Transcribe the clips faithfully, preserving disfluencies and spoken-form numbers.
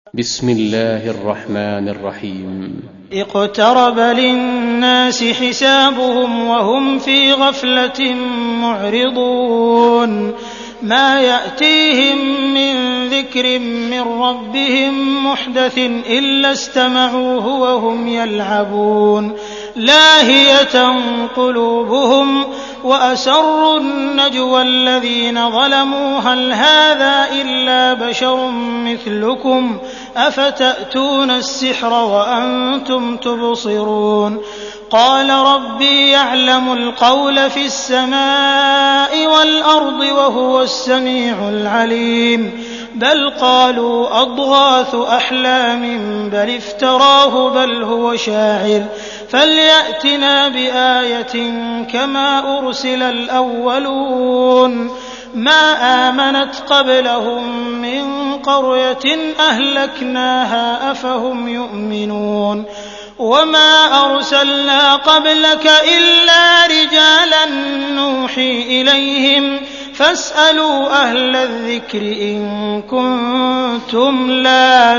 بسم الله الرحمن الرحيم. اقترب للناس حسابهم وهم في غفلة معرضون ما يأتيهم من ذكر من ربهم محدث إلا استمعوه وهم يلعبون لاهية قلوبهم وأسروا النجوى الذين ظلموا هل هذا إلا بشر مثلكم أفتأتون السحر وأنتم تبصرون قال ربي يعلم القول في السماء والأرض وهو السميع العليم بل قالوا أضغاث أحلام بل افتراه بل هو شاعر فليأتنا بآية كما أرسل الأولون ما آمنت قبلهم من قرية أهلكناها أفهم يؤمنون وما أرسلنا قبلك إلا رجالا نوحي إليهم فاسألوا أهل الذكر إن كنتم لا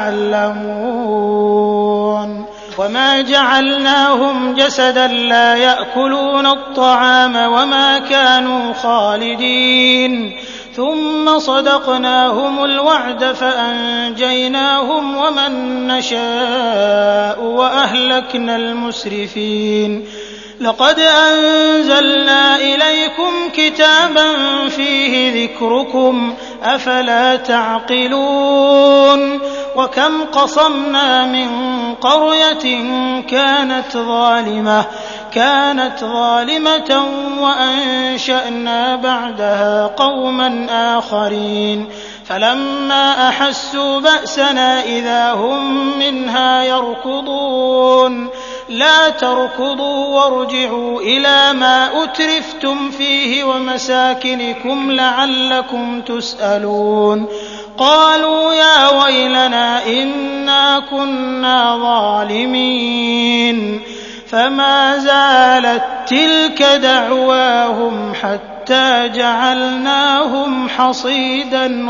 تعلمون وما جعلناهم جسدا لا يأكلون الطعام وما كانوا خالدين ثم صدقناهم الوعد فأنجيناهم ومن نشاء وأهلكنا المسرفين لقد أنزلنا إليكم كتابا فيه ذكركم أفلا تعقلون وكم قصمنا من قرية كانت ظالمة كانت ظالمة وأنشأنا بعدها قوما آخرين فلما أحسوا بأسنا إذا هم منها يركضون لا تركضوا وارجعوا إلى ما أترفتم فيه ومساكنكم لعلكم تسألون قالوا يا ويلنا إنا كنا ظالمين فما زالت تلك دعواهم حتى جعلناهم حصيدا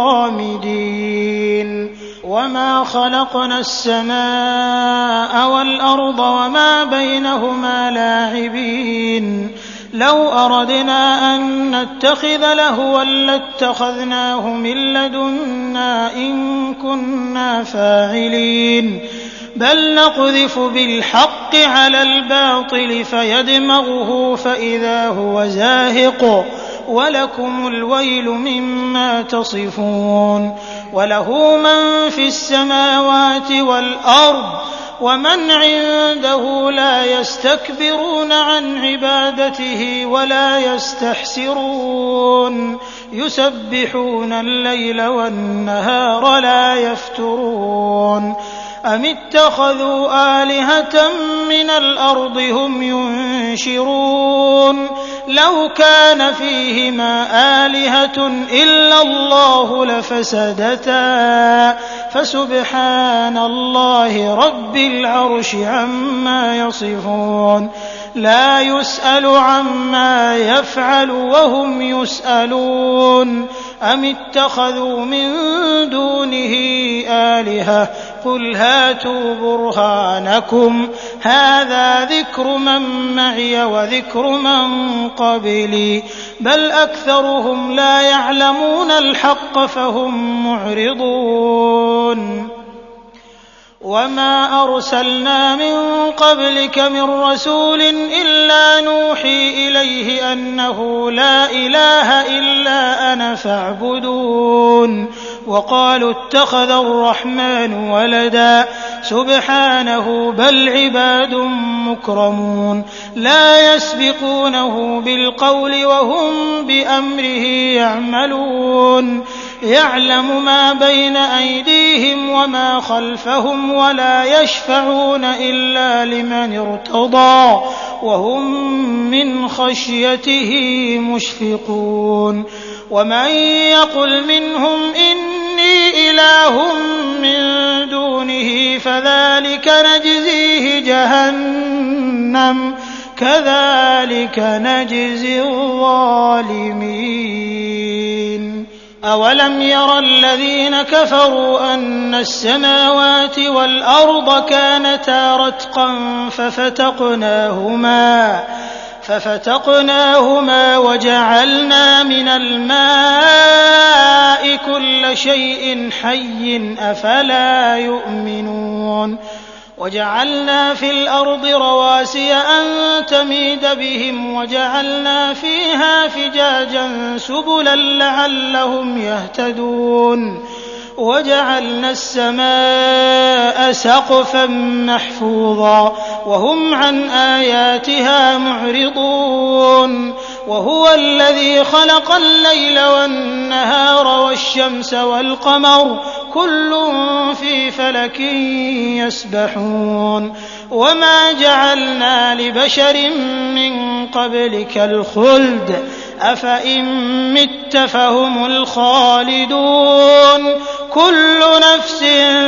خامدين وما خلقنا السماء والأرض وما بينهما لاعبين لو أردنا أن نتخذ لهوا لاتخذناه من لدنا إن كنا فاعلين بل نقذف بالحق على الباطل فيدمغه فإذا هو زاهق ولكم الويل مما تصفون وله من في السماوات والأرض ومن عنده لا يستكبرون عن عبادته ولا يستحسرون يسبحون الليل والنهار لا يفترون أم اتخذوا آلهة من الأرض هم ينشرون لو كان فيهما آلهة إلا الله لفسدتا فسبحان الله رب العرش عما يصفون لا يسأل عما يفعل وهم يسألون أم اتخذوا من دونه آلهة قل هاتوا برهانكم هذا ذكر من معي وذكر من قبلي بل أكثرهم لا يعلمون الحق فهم معرضون وما أرسلنا من قبلك من رسول إلا نوحي إليه أنه لا إله إلا أنا فاعبدون وقالوا اتخذ الرحمن ولدا سبحانه بل عباد مكرمون لا يسبقونه بالقول وهم بأمره يعملون يعلم ما بين أيديهم وما خلفهم ولا يشفعون إلا لمن ارتضى وهم من خشيته مشفقون ومن يقل منهم إني إله من دونه فذلك نجزيه جهنم كذلك نجزي الظالمين أولم ير الذين كفروا أن السماوات والأرض كانتا رتقا ففتقناهما ففتقناهما وجعلنا من الماء كل شيء حي أفلا يؤمنون وجعلنا في الأرض رواسي أن تميد بهم وجعلنا فيها فجاجا سبلا لعلهم يهتدون وجعلنا السماء سقفا محفوظا وهم عن آياتها معرضون وهو الذي خلق الليل والنهار والشمس والقمر كل في فلك يسبحون وما جعلنا لبشر من قبلك الخلد أفإن مت فهم الخالدون كل نفس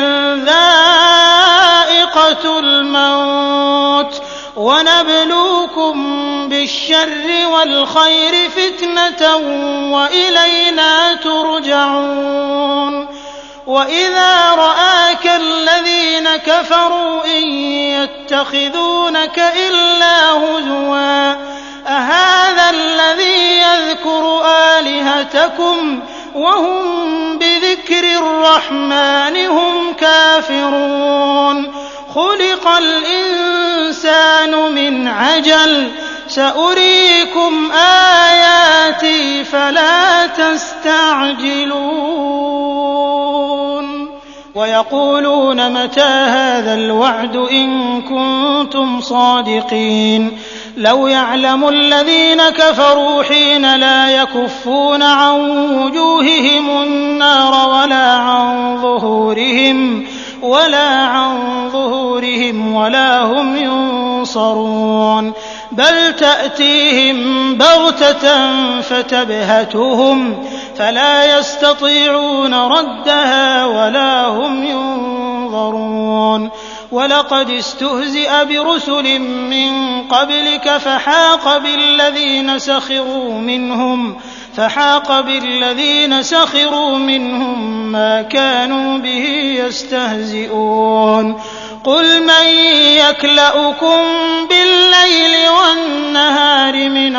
ذائقة الموت ونبلوكم بالشر والخير فتنة وإلينا ترجعون وإذا رآك الذين كفروا إن يتخذونك إلا هزوا أهذا الذي يذكر آلهتكم وهم بذكر الرحمن هم كافرون خلق الإنسان من عجل سأريكم آياتي فلا تستعجلون ويقولون متى هذا الوعد إن كنتم صادقين لو يعلم الذين كفروا حين لا يكفون عن وجوههم النار ولا عن ظهورهم ولا عن ظهورهم ولا هم ينصرون بل تأتيهم بغتة فتبهتهم فلا يستطيعون ردها ولا هم ينظرون ولقد استهزئ برسل من قبلك فحاق بالذين سخروا منهم فحاق بالذين سخروا منهم ما كانوا به يستهزئون قل من يكلؤكم بالليل والنهار من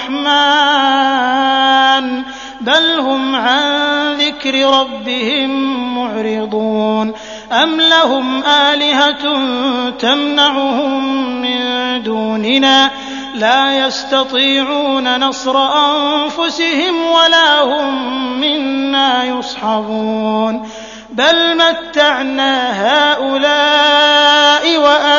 الرحمن بل هم عن ذكر ربهم معرضون أم لهم آلهة تمنعهم من دوننا لا يستطيعون نصر أنفسهم ولا هم منا يصحبون بل متعنا هؤلاء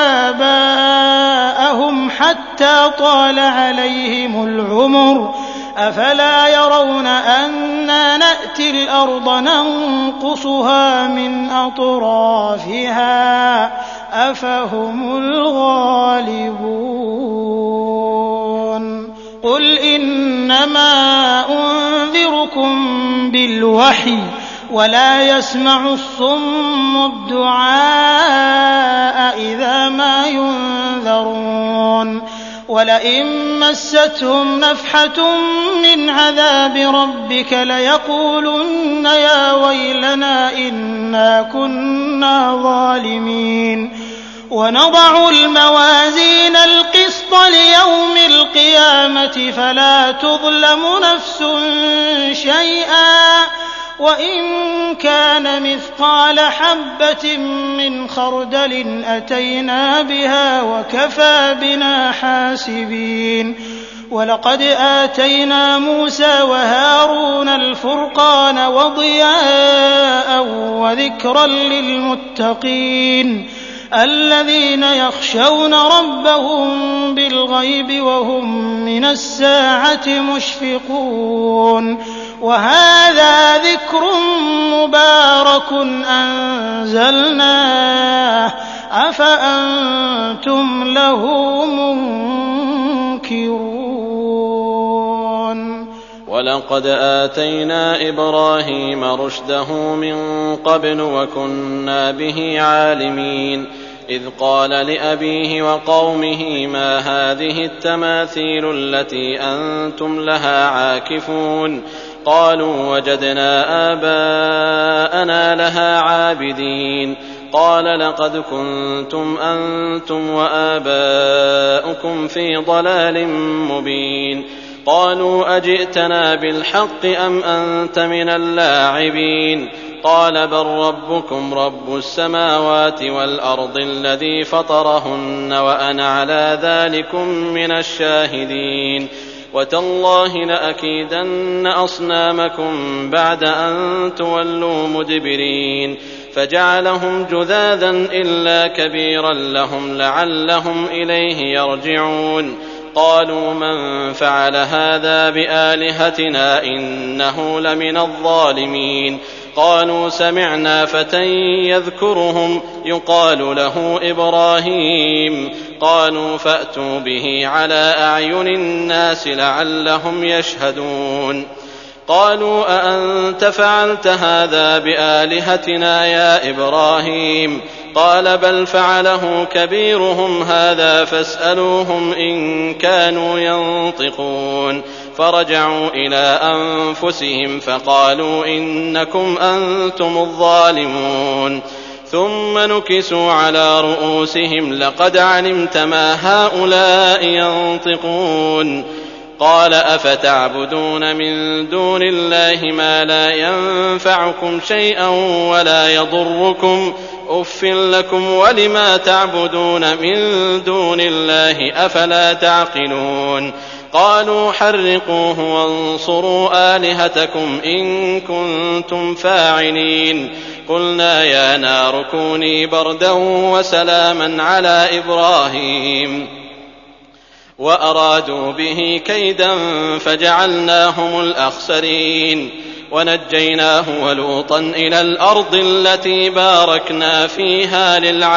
وآباءهم حتى طال عليهم العمر أفلا يرون أنا نأتي الأرض ننقصها من أطرافها أفهم الغالبون قل إنما أنذركم بالوحي ولا يسمع الصم الدعاء إذا ما ينذرون ولئن مستهم نفحة من عذاب ربك ليقولن يا ويلنا إنا كنا ظالمين ونضع الموازين القسط ليوم القيامة فلا تظلم نفس شيئا وإن كان مثقال حبة من خردل أتينا بها وكفى بنا حاسبين ولقد آتينا موسى وهارون الفرقان وضياء وذكرا للمتقين الذين يخشون ربهم بالغيب وهم من الساعة مشفقون وهذا ذكر مبارك أنزلناه أفأنتم له منكرون ولقد آتينا إبراهيم رشده من قبل وكنا به عالمين إذ قال لأبيه وقومه ما هذه التماثيل التي أنتم لها عاكفون قالوا وجدنا آباءنا لها عابدين قال لقد كنتم أنتم وآباؤكم في ضلال مبين قالوا أجئتنا بالحق أم أنت من اللاعبين قال بل ربكم رب السماوات والأرض الذي فطرهن وأنا على ذلكم من الشاهدين وتالله لأكيدن أصنامكم بعد أن تولوا مدبرين فجعلهم جذاذا إلا كبيرا لهم لعلهم إليه يرجعون قالوا من فعل هذا بآلهتنا إنه لمن الظالمين قالوا سمعنا فتى يذكرهم يقال له إبراهيم قالوا فأتوا به على أعين الناس لعلهم يشهدون قالوا أأنت فعلت هذا بآلهتنا يا إبراهيم قال بل فعله كبيرهم هذا فاسألوهم إن كانوا ينطقون فرجعوا إلى أنفسهم فقالوا إنكم أنتم الظالمون ثم نكسوا على رؤوسهم لقد علمت ما هؤلاء ينطقون قال أفتعبدون من دون الله ما لا ينفعكم شيئا ولا يضركم أف لكم ولما تعبدون من دون الله أفلا تعقلون قالوا حرقوه وانصروا آلهتكم إن كنتم فاعلين قلنا يا نار كوني بردا وسلاما على إبراهيم وأرادوا به كيدا فجعلناهم الأخسرين ونجيناه ولوطا إلى الأرض التي باركنا فيها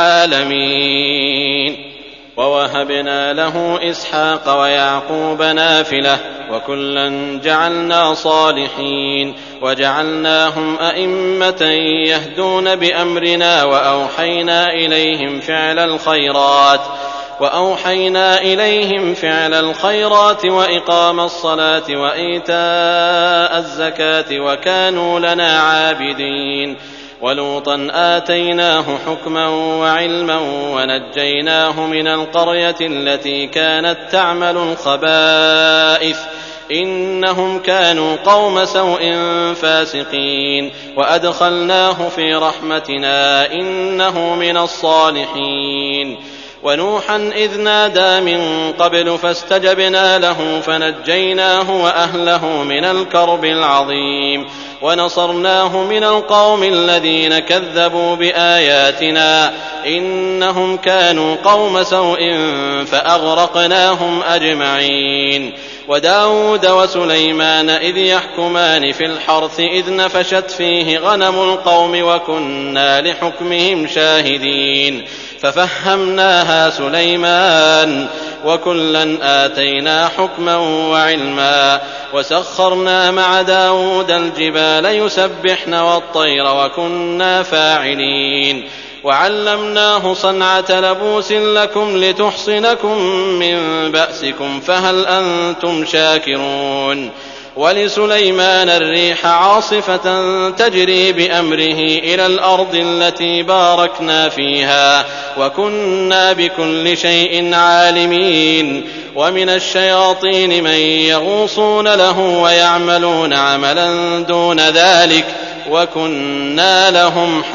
للعالمين ووهبنا له إسحاق ويعقوب نافلة وكلا جعلنا صالحين وجعلناهم أئمة يهدون بأمرنا وأوحينا إليهم فعل الخيرات وأوحينا إليهم فعل الخيرات وإقام الصلاة وإيتاء الزكاة وكانوا لنا عابدين ولوطا آتيناه حكما وعلما ونجيناه من القرية التي كانت تعمل الخبائث إنهم كانوا قوم سوء فاسقين وأدخلناه في رحمتنا إنه من الصالحين ونوحا إذ نادى من قبل فاستجبنا له فنجيناه وأهله من الكرب العظيم ونصرناه من القوم الذين كذبوا بآياتنا إنهم كانوا قوم سوء فأغرقناهم أجمعين وداود وسليمان إذ يحكمان في الحرث إذ نفشت فيه غنم القوم وكنا لحكمهم شاهدين ففهمناها سليمان وكلا آتينا حكما وعلما وسخرنا مع داود الجبال يسبحن والطير وكنا فاعلين وعلمناه صنعة لبوس لكم لتحصنكم من بأسكم فهل أنتم شاكرون ولسليمان الريح عاصفة تجري بأمره إلى الأرض التي باركنا فيها وكنا بكل شيء عالمين ومن الشياطين من يغوصون له ويعملون عملا دون ذلك وكنا لهم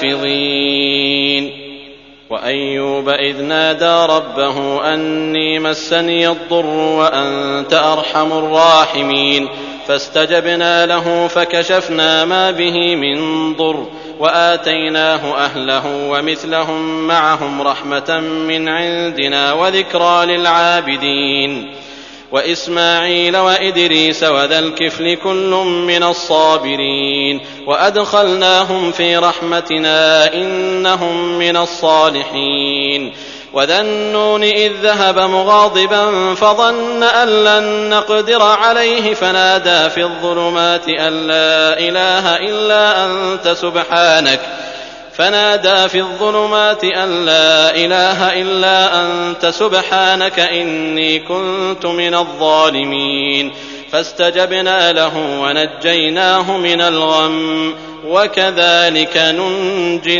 حافظين وأيوب إذ نادى ربه أني مسني الضر وأنت أرحم الراحمين فاستجبنا له فكشفنا ما به من ضر وآتيناه أهله ومثلهم معهم رحمة من عندنا وذكرى للعابدين وإسماعيل وإدريس وذا الكفل كل من الصابرين وأدخلناهم في رحمتنا إنهم من الصالحين وذا النون إذ ذهب مغاضبا فظن أن لن نقدر عليه فنادى في الظلمات أن لا إله إلا أنت سبحانك فنادى في الظلمات أن لا إله إلا أنت سبحانك إني كنت من الظالمين فاستجبنا له ونجيناه من الغم وكذلك ننجي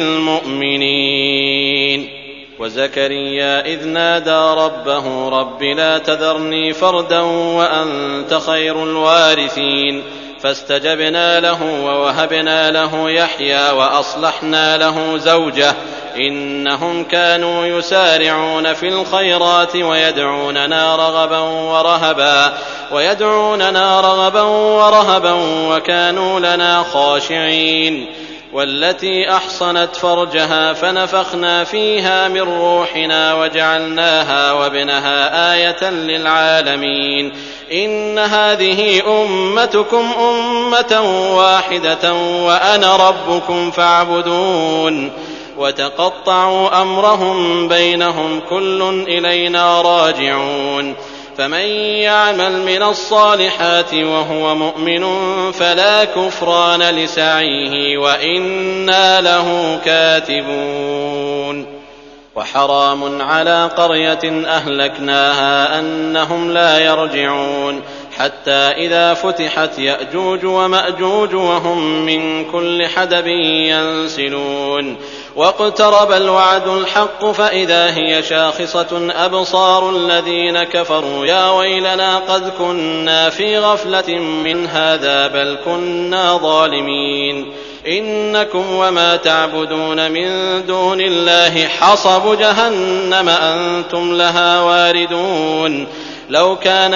المؤمنين. وزكريا إذ نادى ربه رب لا تذرني فردا وأنت خير الوارثين فاستجبنا له ووهبنا له يحيى وأصلحنا له زوجه إنهم كانوا يسارعون في الخيرات ويدعوننا رغبا ورهبا ويدعوننا رغبا ورهبا وكانوا لنا خاشعين. والتي أحصنت فرجها فنفخنا فيها من روحنا وجعلناها وابنها آية للعالمين. إن هذه أمتكم أمة واحدة وأنا ربكم فاعبدون. وتقطعوا أمرهم بينهم كل إلينا راجعون. فمن يعمل من الصالحات وهو مؤمن فلا كفران لسعيه وإنا له كاتبون. وحرام على قرية أهلكناها أنهم لا يرجعون حتى إذا فتحت يأجوج ومأجوج وهم من كل حدب ينسلون. واقترب الوعد الحق فإذا هي شاخصة أبصار الذين كفروا يا ويلنا قد كنا في غفلة من هذا بل كنا ظالمين. إنكم وما تعبدون من دون الله حصب جهنم أنتم لها واردون. لو كان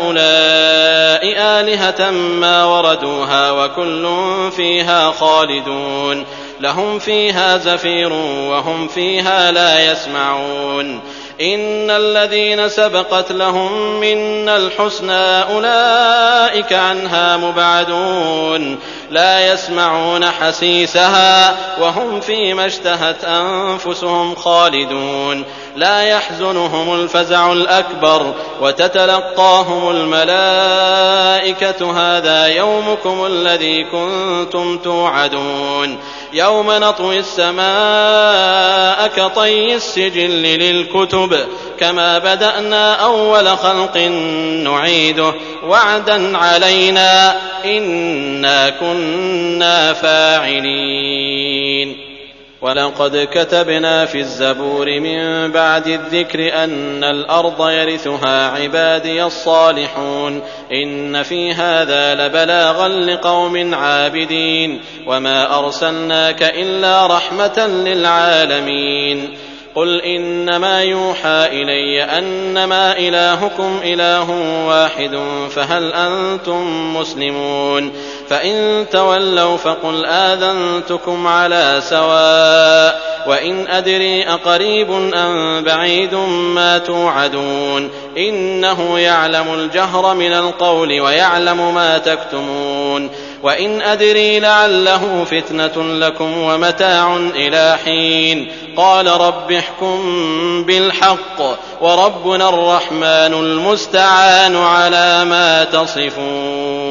هؤلاء آلهة ما وردوها وكل فيها خالدون. لهم فيها زفير وهم فيها لا يسمعون. إن الذين سبقت لهم منا الحسنى أولئك عنها مبعدون لا يسمعون حسيسها وهم فيما اشتهت أنفسهم خالدون. لا يحزنهم الفزع الأكبر وتتلقاهم الملائكة هذا يومكم الذي كنتم توعدون. يوم نطوي السماء كطي السجل للكتب كما بدأنا أول خلق نعيده وعدا علينا إنا كنا فاعلين. ولقد كتبنا في الزبور من بعد الذكر أن الأرض يرثها عبادي الصالحون إن في هذا لبلاغا لقوم عابدين وما أرسلناك إلا رحمة للعالمين. قل إنما يوحى إلي أنما إلهكم إله واحد فهل أنتم مسلمون؟ فإن تولوا فقل آذنتكم على سواء وإن أدري أقريب أم بعيد ما توعدون إنه يعلم الجهر من القول ويعلم ما تكتمون. وإن أدري لعله فتنة لكم ومتاع إلى حين. قال رب احكم بالحق وربنا الرحمن المستعان على ما تصفون.